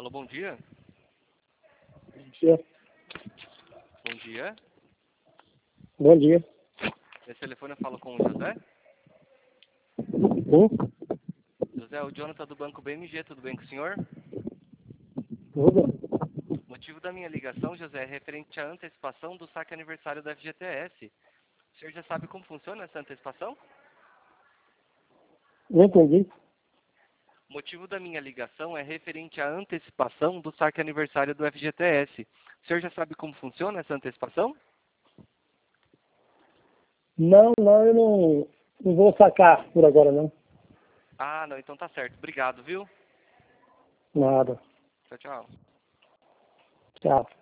Alô, bom dia. Bom dia. Bom dia. Bom dia. Esse telefone eu falo com o José. José, o Jonathan do Banco BMG, tudo bem com o senhor? Tudo? O motivo da minha ligação, José, é referente à antecipação do saque aniversário da FGTS. O senhor já sabe como funciona essa antecipação? Não entendi. O motivo da minha ligação é referente à antecipação do saque aniversário do FGTS. O senhor já sabe como funciona essa antecipação? Não, eu não vou sacar por agora, não. Ah, não, então tá certo. Obrigado, viu? Nada. Tchau, tchau. Tchau.